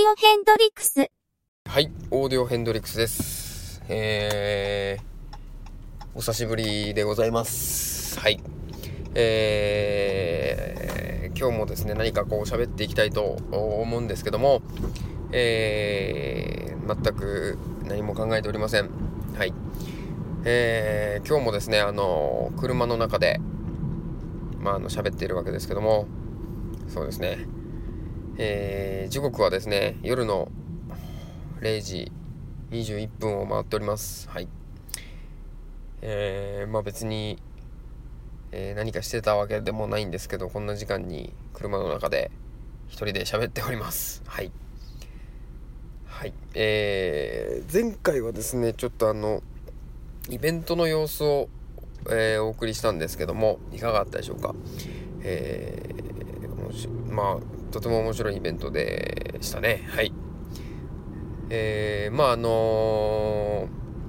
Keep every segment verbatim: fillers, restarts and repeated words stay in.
オヘンドリックス。 はい、オーディオヘンドリックスです。えー、お久しぶりでございます。はい。えー、今日もですね、何かこう喋っていきたいと思うんですけども、えー、全く何も考えておりません。はい。えー、今日もですね、あの、車の中で、まあ、あの、喋っているわけですけども、そうですね、えー、時刻はですね、夜のれいじにじゅういっぷんを回っております。はい。えー、まあ別に、えー、何かしてたわけでもないんですけど、こんな時間に車の中で一人で喋っております。はい。はい。えー、前回はですね、ちょっとあの、イベントの様子を、えー、お送りしたんですけども、いかがだったでしょうか。えー、もしまあ、とても面白いイベントでしたね。はい。えー、まああの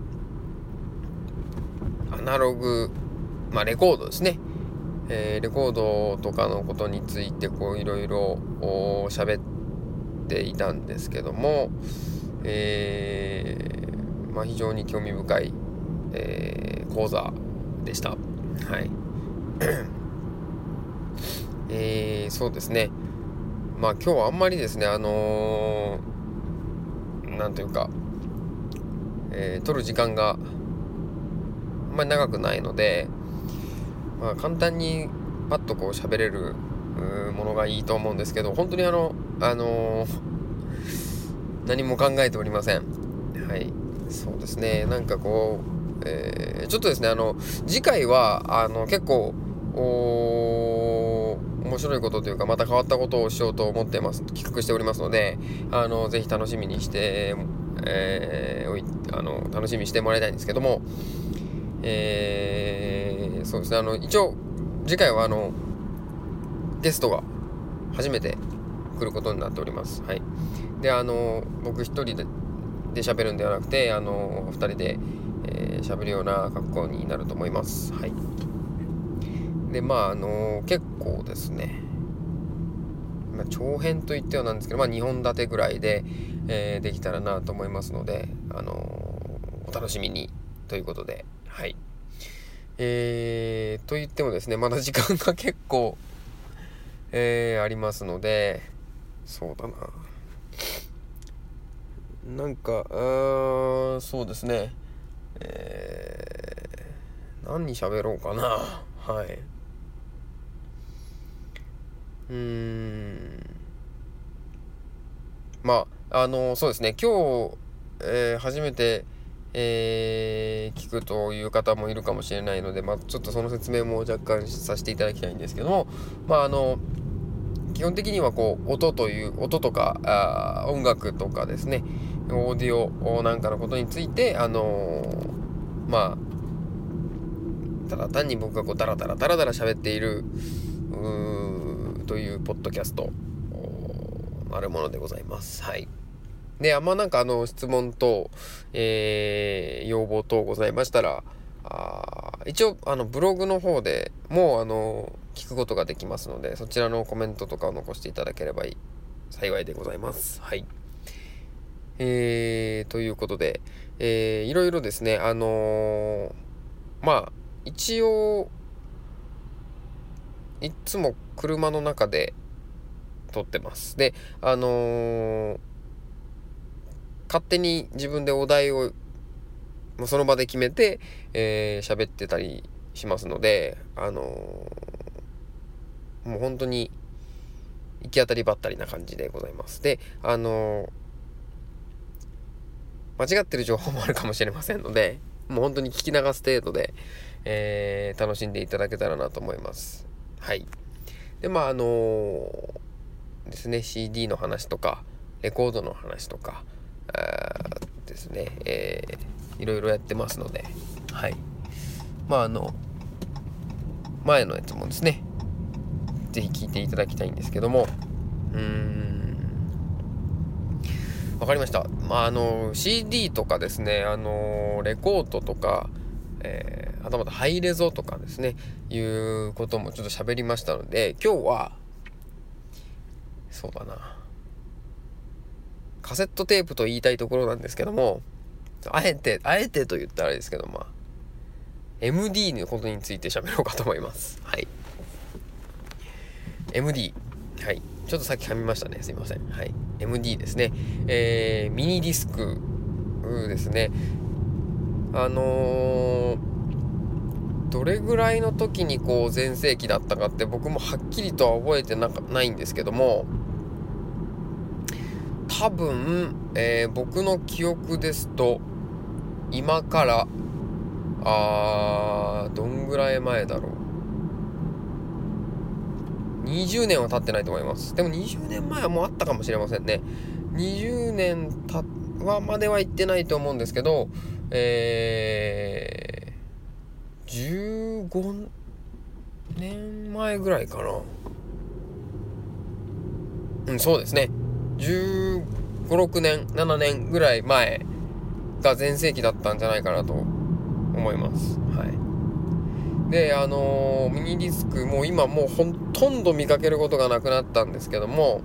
ー、アナログ、まあレコードですね、えー、レコードとかのことについてこういろいろ喋っていたんですけども、えー、まあ非常に興味深い、えー、講座でした。はい。えー、そうですね。まあ今日はあんまりですね、あのー、なんというか、えー、撮る時間があんまり長くないので、まあ、簡単にパッとこう喋れるものがいいと思うんですけど、本当にあの、あのー、何も考えておりません。はい、そうですね。なんかこう、えー、ちょっとですね、あの次回はあの結構お面白いことというか、また変わったことをしようと思ってます。企画しておりますので、あのぜひ楽しみにして、えー、おいあの楽しみにしてもらいたいんですけども、えー、そうですね、あの一応次回はあのゲストが初めて来ることになっております。はい。で、あの僕一人でで喋るんではなくて、あの二人でえー、喋るような格好になると思います。はい。で、まああの結構ですね、まあ、長編といってはなんですけど、まあにほん立てぐらいで、えー、できたらなと思いますので、あのお楽しみにということで、はい。えー、と言ってもですね、まだ時間が結構、えー、ありますので、そうだな。なんか、あーそうですね、えー、何に喋ろうかな。はい。うーん。まあ、あの、そうですね、今日、えー初めて、えー聞くという方もいるかもしれないので、まあ、ちょっとその説明も若干させていただきたいんですけども、まあ、あの、基本的にはこう、音という、音とか、あ音楽とかですね、オーディオなんかのことについて、あのーまあ、ただ単に僕がこう、ダラダラダラダラ喋っている、うーというポッドキャスト、あるものでございます。はい。で、あんまなんかあの質問等、えー、要望等ございましたら、あ一応あのブログの方でもうあの聞くことができますので、そちらのコメントとかを残していただければいい幸いでございます。はい。えー、ということで、えー、いろいろですね、あのー、まあ一応いつも車の中で撮ってます。で、あのー勝手に自分でお題をその場で決めて、えー、喋ってたりしますので、あのー、もう本当に行き当たりばったりな感じでございます。で、あのー、間違ってる情報もあるかもしれませんので、もう本当に聞き流す程度で、えー、楽しんでいただけたらなと思います。はい。で、まああのー、ですね、シーディー の話とか、レコードの話とか、ですね、えー、いろいろやってますので、はい。まああの前のやつもですね、ぜひ聞いていただきたいんですけども、うーん、わかりました。まああの シーディー とかですね、あのレコードとか、えー、あとまたハイレゾとかですね、いうこともちょっと喋りましたので、今日はそうだな。 カセットテープと言いたいところなんですけども、あえてあえてと言ったらあれですけど、まあ エムディー のことについて喋ろうかと思います。はい。エムディー、はい。ちょっとさっき噛みましたね。すいません。はい。エムディー ですね。えー、ミニディスクですね。あのー、どれぐらいの時にこう全盛期だったかって僕もはっきりとは覚えてなかないんですけども、多分、えー、僕の記憶ですと今からあーどんぐらい前だろう、にじゅうねんは経ってないと思います。でもにじゅうねんまえはもうあったかもしれませんね。にじゅうねんたはまでは行ってないと思うんですけど、えー、じゅうごねんまえぐらいかな。うんそうですね、じゅうご、ろくねんななねんぐらい前が全盛期だったんじゃないかなと思います。はい。で、あのー、ミニディスクも今もうほとんど見かけることがなくなったんですけども、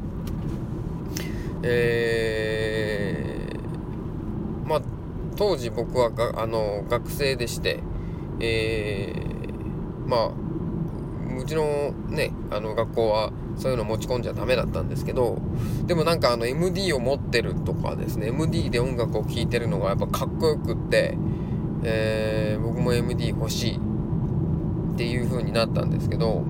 えー、まあ当時僕はが、あのー、学生でして、えー、まあうちのね、あの学校はそういうの持ち込んじゃダメだったんですけど、でもなんかあの エムディー を持ってるとかですね、 エムディー で音楽を聴いてるのがやっぱかっこよくって、えー、僕も エムディー 欲しいっていう風になったんですけど、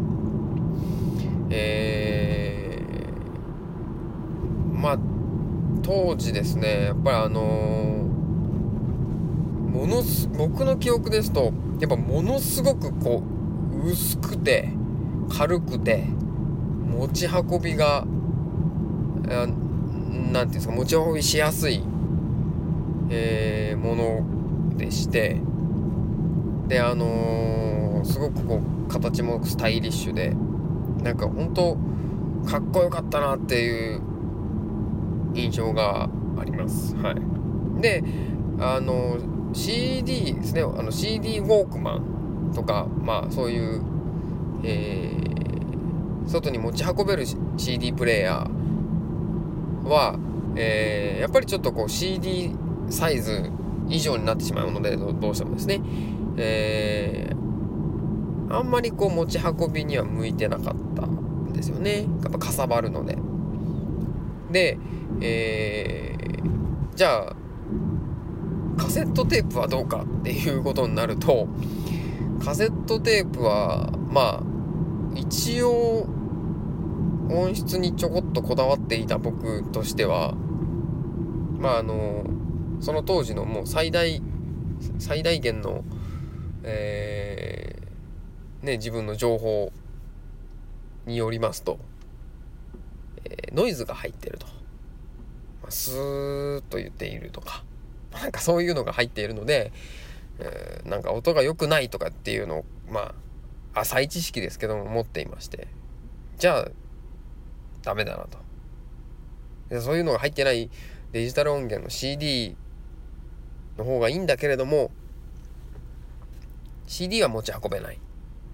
えー、まあ当時ですね、やっぱりあのー、ものす僕の記憶ですとやっぱものすごくこう薄くて軽くて持ち運びがなんていうんですか、持ち運びしやすい、えー、ものでして、であのー、すごくこう形もスタイリッシュでなんか本当かっこよかったなっていう印象があります。はい。であの シーディー ですね、あの シーディー ウォークマンとか、まあそういう、えー、外に持ち運べる シーディー プレイヤーは、えー、やっぱりちょっとこう シーディー サイズ以上になってしまうので、どうしてもですね、えー、あんまりこう持ち運びには向いてなかったんですよね。やっぱかさばるので。で、えー、じゃあカセットテープはどうかっていうことになると、カセットテープはまあ一応音質にちょこっとこだわっていた僕としては、まああのその当時のもう最大最大限の、えー、ね自分の情報によりますと、えー、ノイズが入っていると、まあ、スーッと言っているとか、なんかそういうのが入っているので、えー、なんか音が良くないとかっていうのをまあ浅い知識ですけども持っていまして、じゃあダメだなと。でそういうのが入ってないデジタル音源の シーディー の方がいいんだけれども シーディー は持ち運べない、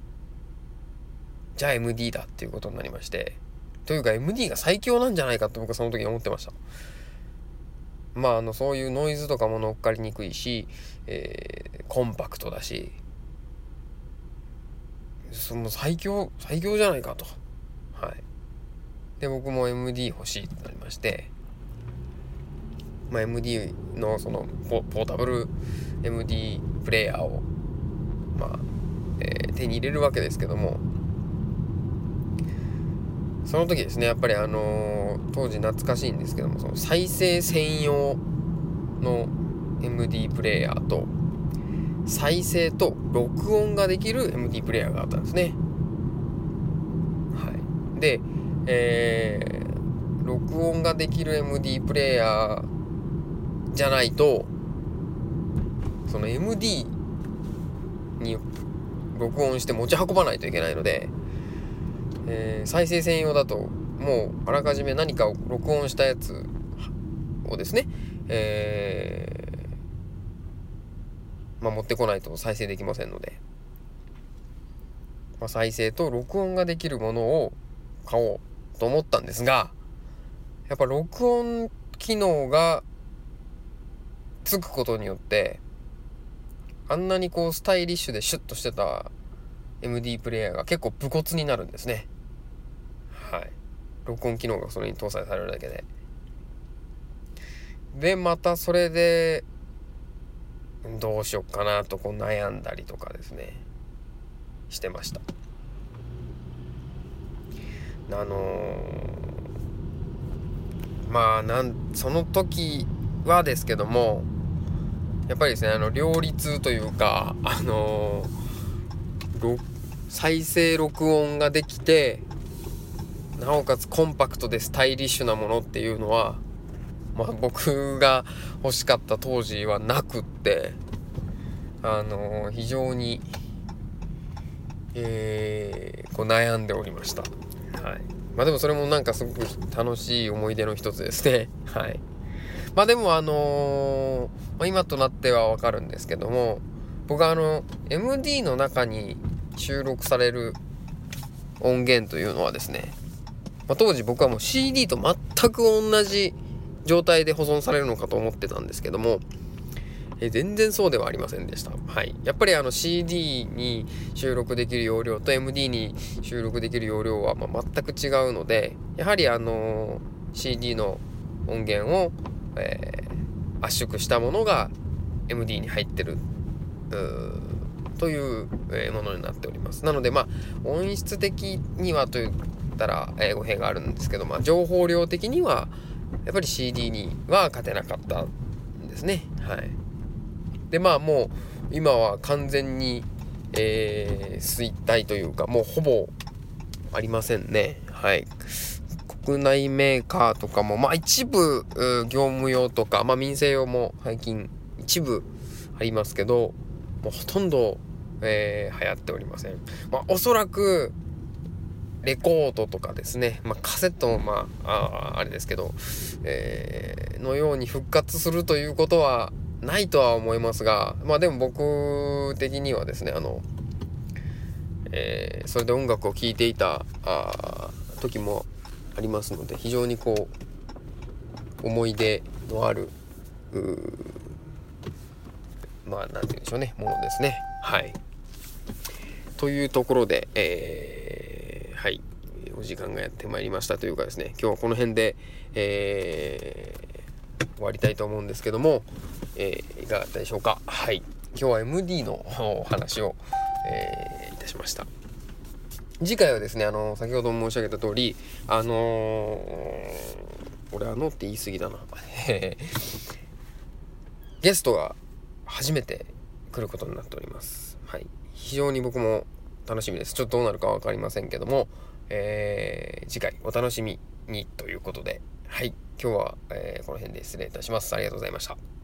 じゃあ エムディー だっていうことになりまして、というか エムディー が最強なんじゃないかって僕はその時に思ってました。まああのそういうノイズとかも乗っかりにくいし、えー、コンパクトだし、その最強最強じゃないかと。はい。で僕も エムディー 欲しいってなりまして、まあ、エムディー のそのポータブル エムディー プレイヤーをまあ、えー、手に入れるわけですけども、その時ですね、やっぱりあのー、当時懐かしいんですけども、その再生専用の エムディー プレイヤーと再生と録音ができる エムディー プレイヤーがあったんですね。はい。で、えー、録音ができる エムディー プレイヤーじゃないと、その エムディー に録音して持ち運ばないといけないので、えー、再生専用だともうあらかじめ何かを録音したやつをですね、えーまあ、持ってこないと再生できませんので、まあ、再生と録音ができるものを買おうと思ったんですが、やっぱ録音機能がつくことによってあんなにこうスタイリッシュでシュッとしてた エムディー プレイヤーが結構武骨になるんですね。はい。録音機能がそれに搭載されるだけで。で、またそれでどうしよっかなとこう悩んだりとかですねしてました。あのー、まあなんその時はですけども、やっぱりですね、あの両立というか、あのー、再生録音ができて、なおかつコンパクトでスタイリッシュなものっていうのは、まあ、僕が欲しかった当時はなくって、あのー、非常に、えー、こう悩んでおりました。はい。まあでもそれもなんかすごく楽しい思い出の一つですね。はい。まあでもあのーまあ、今となってはわかるんですけども、僕はあの エムディー の中に収録される音源というのはですね、まあ、当時僕はもう シーディー と全く同じ状態で保存されるのかと思ってたんですけども、え全然そうではありませんでした。はい。やっぱりあの シーディー に収録できる容量と エムディー に収録できる容量はまあ全く違うので、やはりあの シーディー の音源を、えー、圧縮したものが エムディー に入ってるというものになっております。なのでまあ音質的にはと言ったら、えー、語弊があるんですけど、まあ情報量的にはやっぱり シーディー には勝てなかったんですね。はい。でまあもう今は完全に、えー、衰退というかもうほぼありませんね。はい。国内メーカーとかもまあ一部業務用とかまあ民生用も最近一部ありますけど、もうほとんど、えー、流行っておりません。まあおそらくレコードとかですね、まあ、カセットもまあ あ, あれですけど、えー、のように復活するということはないとは思いますが、まあでも僕的にはですね、あの、えー、それで音楽を聴いていたあ時もありますので、非常にこう思い出のあるまあなんて言うんでしょうね、ものですね。はい。というところで、えー、はい、お時間がやってまいりましたというかですね、今日はこの辺で、えー、終わりたいと思うんですけども、えー、いかがだったでしょうか。はい。今日は エムディー のお話を、えー、いたしました。次回はですね、あの先ほど申し上げた通り、あのー、俺あのって言い過ぎだなゲストが初めて来ることになっております。はい。非常に僕も楽しみです。ちょっとどうなるか分かりませんけども、えー、次回お楽しみにということで、はい。今日は、えー、この辺で失礼いたします。ありがとうございました。